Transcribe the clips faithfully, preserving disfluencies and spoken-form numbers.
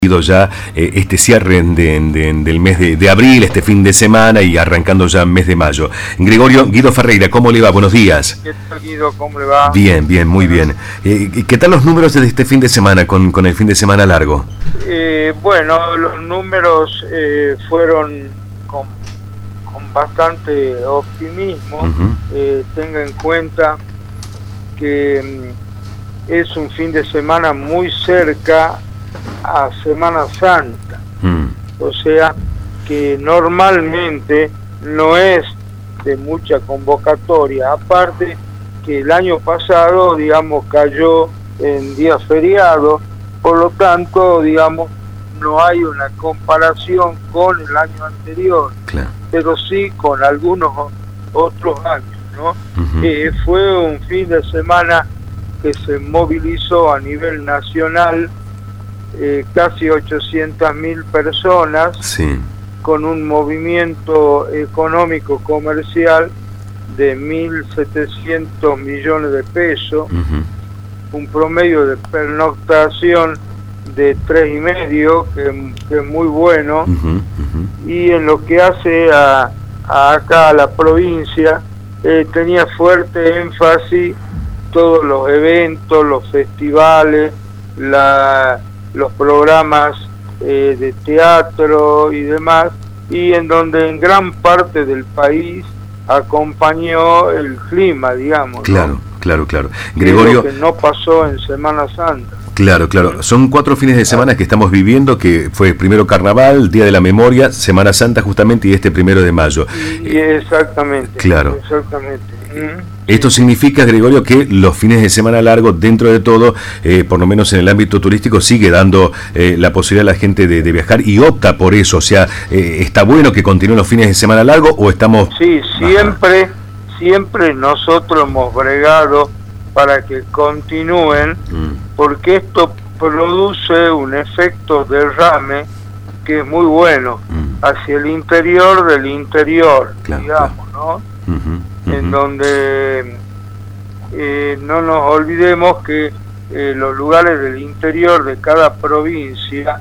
ya eh, este cierre de, de, del mes de, de abril, este fin de semana y arrancando ya el mes de mayo. Gregorio, Guido Ferreira, ¿cómo le va? Buenos días. ¿Qué tal, Guido? ¿Cómo le va? Bien, bien, muy bien. Eh, ¿Qué tal los números de este fin de semana con, con el fin de semana largo? Eh, bueno, los números eh, fueron con, con bastante optimismo. Uh-huh. eh, tenga en cuenta que mm, es un fin de semana muy cerca a Semana Santa, mm. o sea que normalmente no es de mucha convocatoria, aparte que el año pasado, digamos, cayó en día feriado, por lo tanto, digamos, no hay una comparación con el año anterior, claro. pero sí con algunos otros años, ¿no? Uh-huh. Eh, fue un fin de semana que se movilizó a nivel nacional. Eh, casi ochocientas mil personas, sí. con un movimiento económico comercial de mil setecientos millones de pesos, uh-huh. un promedio de pernoctación de tres y medio, que, que es muy bueno, uh-huh. Uh-huh. y en lo que hace a, a acá a la provincia, eh, tenía fuerte énfasis todos los eventos, los festivales, la los programas eh, de teatro y demás, y en donde en gran parte del país acompañó el clima, digamos. Claro, ¿no? claro, claro. Gregorio, que no pasó en Semana Santa. Claro, claro. Son cuatro fines de semana que estamos viviendo, que fue primero Carnaval, Día de la Memoria, Semana Santa justamente y este primero de mayo. Y exactamente. Claro. Exactamente. Esto significa, Gregorio, que los fines de semana largos, dentro de todo, eh, por lo menos en el ámbito turístico, sigue dando eh, la posibilidad a la gente de, de viajar y opta por eso. O sea, eh, ¿está bueno que continúen los fines de semana largos o estamos...? Sí, siempre, Ajá. siempre nosotros hemos bregado para que continúen, mm. porque esto produce un efecto derrame que es muy bueno mm. hacia el interior del interior, claro, digamos, claro. ¿no? Uh-huh. En uh-huh. donde eh, no nos olvidemos que eh, los lugares del interior de cada provincia,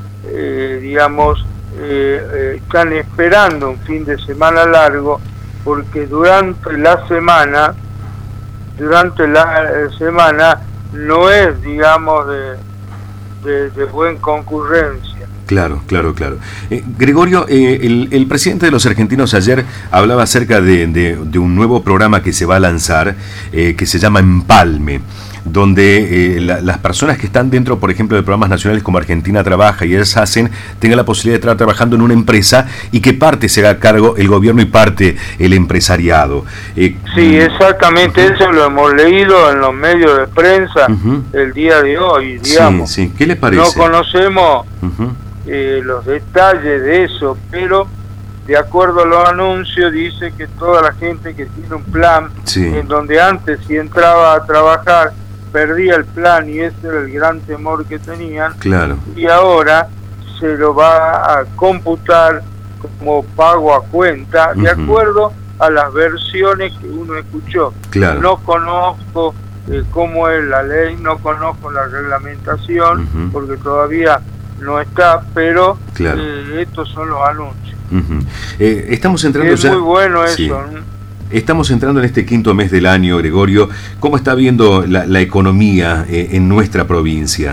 eh, digamos, eh, eh, están esperando un fin de semana largo, porque durante la semana, durante la semana no es, digamos, de, de, de buena concurrencia. Claro, claro, claro. Eh, Gregorio, eh, el, el presidente de los argentinos ayer hablaba acerca de, de, de un nuevo programa que se va a lanzar, eh, que se llama Empalme, donde eh, la, las personas que están dentro, por ejemplo, de programas nacionales como Argentina Trabaja y ellas hacen, tengan la posibilidad de estar trabajando en una empresa y que parte se haga cargo el gobierno y parte el empresariado. Eh, sí, exactamente, uh-huh. eso lo hemos leído en los medios de prensa uh-huh. el día de hoy, digamos. Sí, sí. ¿Qué les parece? No conocemos... Uh-huh. Eh, los detalles de eso, pero de acuerdo a los anuncios dice que toda la gente que tiene un plan, sí. en donde antes si entraba a trabajar perdía el plan y ese era el gran temor que tenían, claro. y ahora se lo va a computar como pago a cuenta, uh-huh. de acuerdo a las versiones que uno escuchó. Claro. No conozco eh, cómo es la ley, no conozco la reglamentación, uh-huh. porque todavía no está, pero claro. eh, estos son los anuncios. Uh-huh. eh, estamos entrando es ya... muy bueno eso. Sí. ¿no? Estamos entrando en este quinto mes del año, Gregorio. ¿Cómo está viendo la, la economía eh, en nuestra provincia?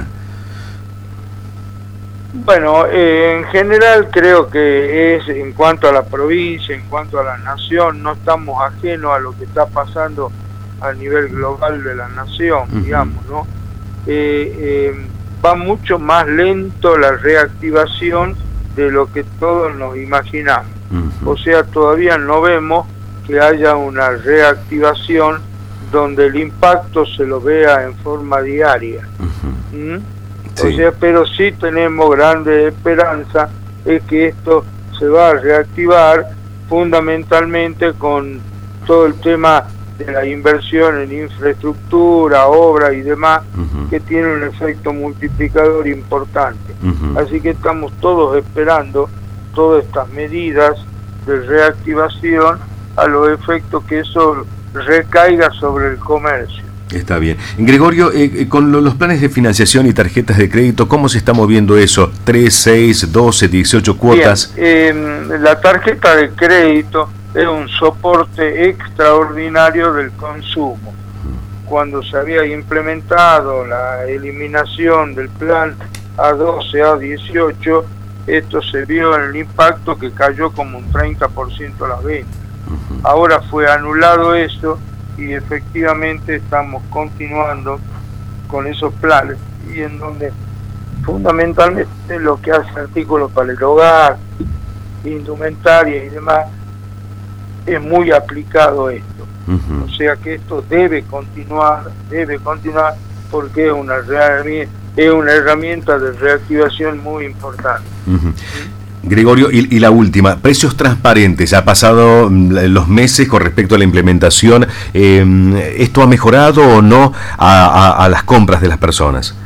Bueno, eh, en general creo que es en cuanto a la provincia, en cuanto a la nación, no estamos ajenos a lo que está pasando a nivel global de la nación, uh-huh. digamos, ¿no? Eh, eh, va mucho más lento la reactivación de lo que todos nos imaginamos. Uh-huh. O sea, todavía no vemos que haya una reactivación donde el impacto se lo vea en forma diaria. Uh-huh. ¿Mm? Sí. O sea, pero sí tenemos grandes esperanzas de que esto se va a reactivar fundamentalmente con todo el tema de la inversión en infraestructura, obra y demás, uh-huh. que tiene un efecto multiplicador importante. Uh-huh. Así que estamos todos esperando todas estas medidas de reactivación a los efectos que eso recaiga sobre el comercio. Está bien. Gregorio, eh, con lo, los planes de financiación y tarjetas de crédito, ¿cómo se está moviendo eso? ¿tres, seis, doce, dieciocho cuotas? Bien, eh, la tarjeta de crédito es un soporte extraordinario del consumo. Cuando se había implementado la eliminación del plan A doce, A dieciocho, esto se vio en el impacto que cayó como un treinta por ciento las ventas. Ahora fue anulado eso y efectivamente estamos continuando con esos planes, y en donde fundamentalmente lo que hace artículos para el hogar, indumentaria y demás, es muy aplicado esto. Uh-huh. O sea que esto debe continuar, debe continuar porque es una, es una herramienta de reactivación muy importante. Uh-huh. Gregorio, y, y la última, precios transparentes. Ha pasado los meses con respecto a la implementación. Eh, ¿Esto ha mejorado o no a, a, a las compras de las personas?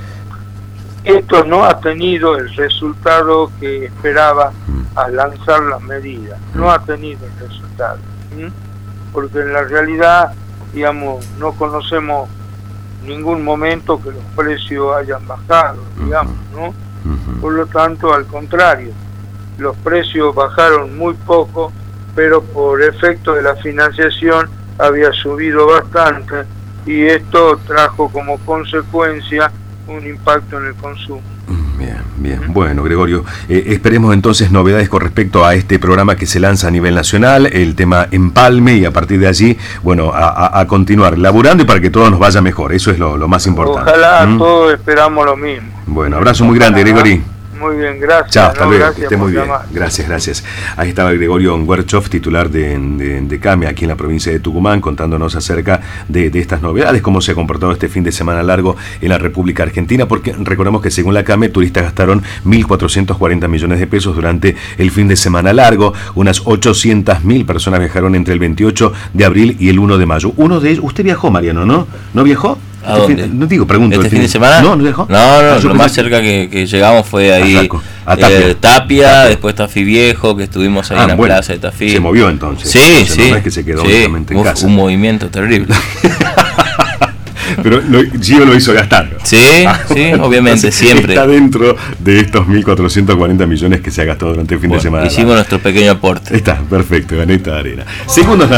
Esto no ha tenido el resultado que esperaba al lanzar las medidas. No ha tenido el resultado. ¿sí? Porque en la realidad, digamos, no conocemos ningún momento que los precios hayan bajado, digamos, ¿no? Por lo tanto, al contrario, los precios bajaron muy poco, pero por efecto de la financiación había subido bastante, y esto trajo como consecuencia un impacto en el consumo. Bien, bien. Bueno, Gregorio, eh, esperemos entonces novedades con respecto a este programa que se lanza a nivel nacional, el tema Empalme, y a partir de allí, bueno, a, a, a continuar laburando y para que todo nos vaya mejor. Eso es lo, lo más importante. Ojalá ¿Mm? todos esperamos esperamos lo mismo. Bueno, abrazo muy grande, Gregorio. Muy bien, gracias. Chao, hasta no, luego, gracias que esté muy bien. Llamar. Gracias, gracias. Ahí estaba Gregorio Onguerchov, titular de, de, de CAME aquí en la provincia de Tucumán, contándonos acerca de, de estas novedades, cómo se ha comportado este fin de semana largo en la República Argentina, porque recordemos que según la CAME, turistas gastaron mil cuatrocientos cuarenta millones de pesos durante el fin de semana largo. Unas ochocientas mil personas viajaron entre el veintiocho de abril y el uno de mayo. Uno de ellos, usted viajó, Mariano, ¿no? ¿No viajó? ¿A dónde? No digo, pregunto. ¿Este fin de semana? No, no dejó. No, no, ah, lo más cerca que, que llegamos fue ahí a, a Tapia. Eh, Tapia, Tapia, después Tafí Viejo, que estuvimos ahí ah, en la bueno, plaza de Tafí. Se movió entonces. Sí, entonces, sí. No es que se quedó sí. en Uf, casa. Un movimiento terrible. Pero lo, Gio lo hizo gastar. Sí, sí, obviamente, siempre. Está dentro de estos mil cuatrocientos cuarenta millones que se ha gastado durante el fin bueno, de semana. Hicimos nuestro pequeño aporte. Está, perfecto, granita de arena. Segundos